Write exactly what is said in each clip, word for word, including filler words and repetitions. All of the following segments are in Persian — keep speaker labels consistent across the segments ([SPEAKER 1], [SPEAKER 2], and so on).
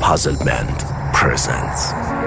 [SPEAKER 1] Puzzle Band presents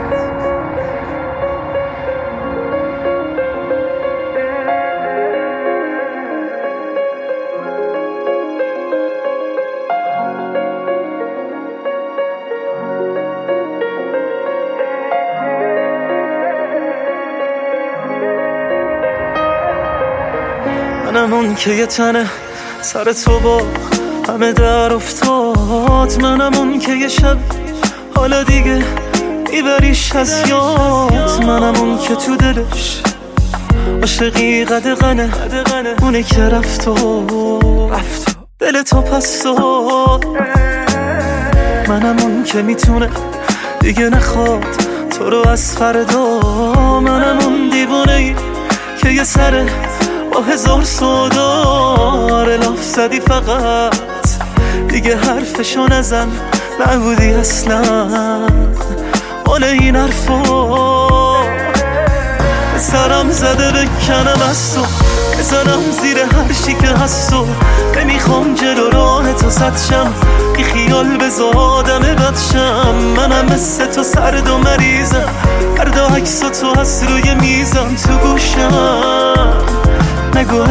[SPEAKER 2] منم اون که یه تنه سر تو با همه در افتاد، منم اون که یه شب حالا دیگه میبریش از یاد، منم اون که تو دلش عاشقی قدغنه، اونه که رفت و رفت دل تو پس داد، منم اون که میتونه دیگه نخواد تو رو از فردا، منم اون دیوونه ای که یه سره با هزار سودار لاف زدی فقط دیگه حرفشو نزن، نبودی اصلا مال این حرفا، سرم زده بکنم از تو بزنم زیر هر چی که هست و نمیخوام جلو راه تو صد شم، بی خیال بذار آدم بدشم، منم مثل تو سرد و مریضم، هر دا عکس تو هست روی میزم تو گوشم، نگو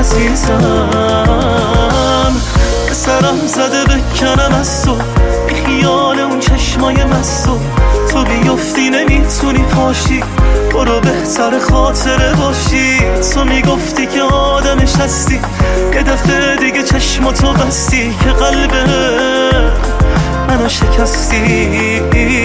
[SPEAKER 2] عزیزم سرم زده بکنم از تو بی خیال اون چشمای مستو، تو بیفتی نمیتونی پاشی برو بهتر خاطره باشی، تو میگفتی که آدمش هستی یه دفعه دیگه چشماتو بستی که قلبه منو شکستی،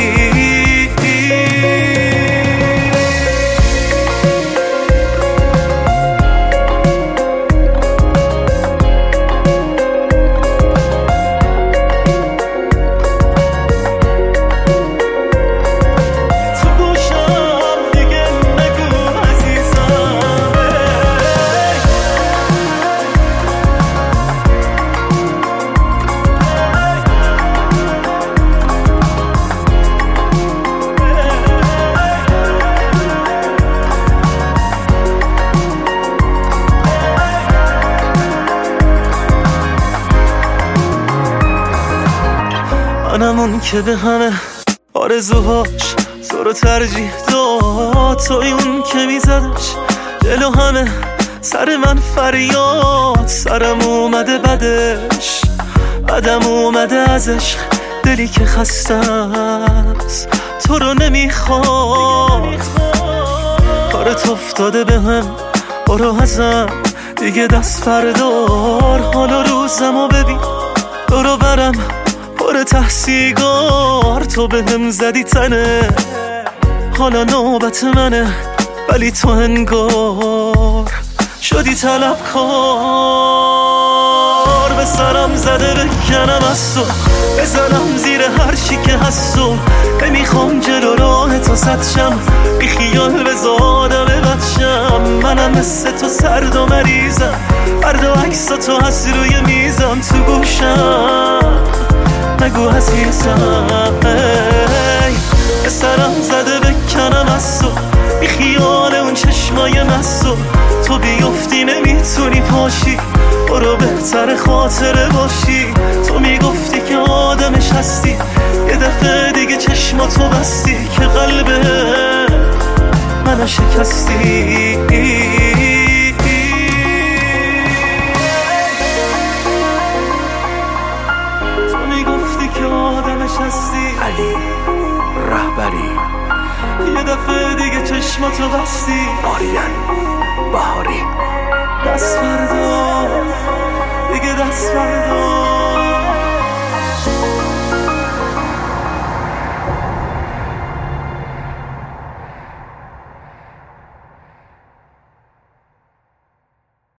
[SPEAKER 2] منم اون که به همه آرزوهاش تو رو ترجیح داد، توی اون که میزدش جلو همه سر من فریاد، سرم اومده بدش بدم اومده از عشق، دلی که خسته است تو رو نمیخواد، کارت افتاده به هم برو ازم دیگه دست بردار، حالا روزمو ببین دورو برم پر تحصیگار، تو به هم زدی تنه حالا نوبت منه، ولی تو انگار شدی طلبکار، به سرم زده بکنم از تو بزنم زیر هر چی که هست و نمیخوام جلو راه تو صد شم، بی خیال بذار آدم بدشم، منم مثل تو سرد و مریضم، هر دو عکس تو هست روی میزم تو گوشم، نگو عزیزم به سرم زده بکنم از تو بی خیال اون چشمای مستو، تو بیفتی نمیتونی پاشی برو بهتر خاطره باشی، تو میگفتی که آدمش هستی یه دفعه دیگه چشماتو بستی که قلبه منو شکستی،
[SPEAKER 1] علی رهبری
[SPEAKER 2] یه دفعه دیگه چشماتو بستی،
[SPEAKER 1] آریان بهاری
[SPEAKER 2] دست بردار دیگه دست بردار.